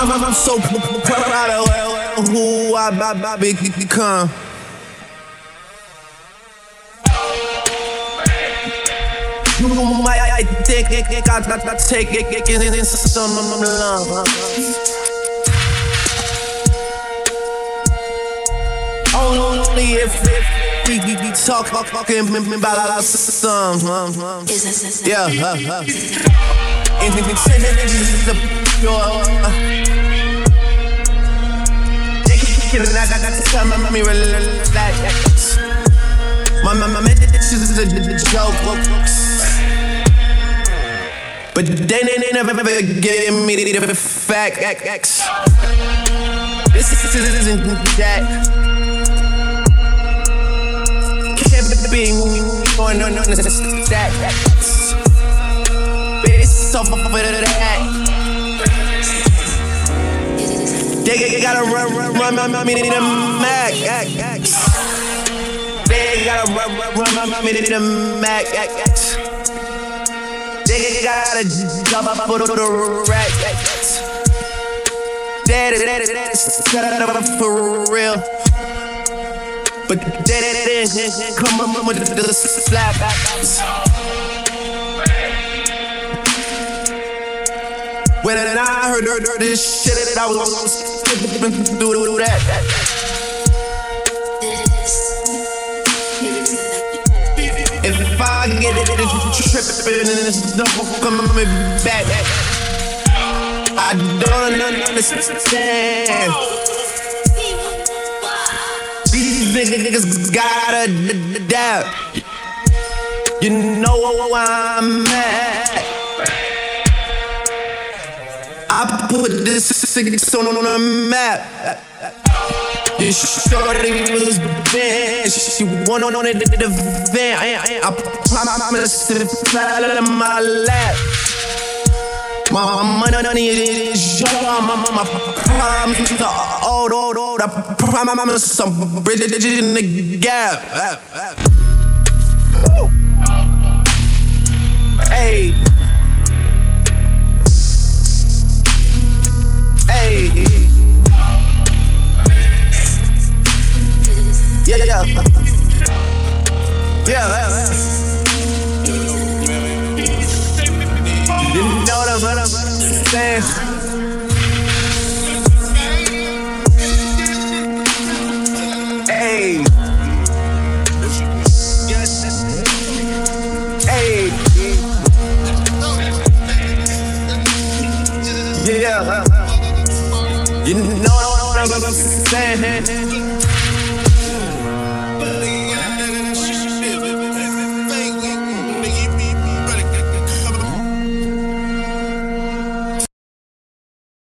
I'm so proud of who I become. I think I take it in some love. Only if we talking about our some. Yeah. I got to tell my mommy relax. My this is a joke, but they never give me the facts. This isn't that. Can't be going on that. It's so for that. They gotta run my meaning to max. They gotta run my meaning to max. They gotta jump up for the rack. That is set up for real. But that come with the slap. When I heard this shit, that I was gonna do that. If I get it, it's tripping, it's no coming back. I don't understand. These niggas gotta doubt. You know where I'm at. I put this 6 on the map. This shorty was bad. She won on it at the event. I promise to fly in my lap. My money is young. My promise to old. I promise some bridges in the gap. Hey. Yeah. You know what I'm saying? Hey. Yeah. You know what I'm saying?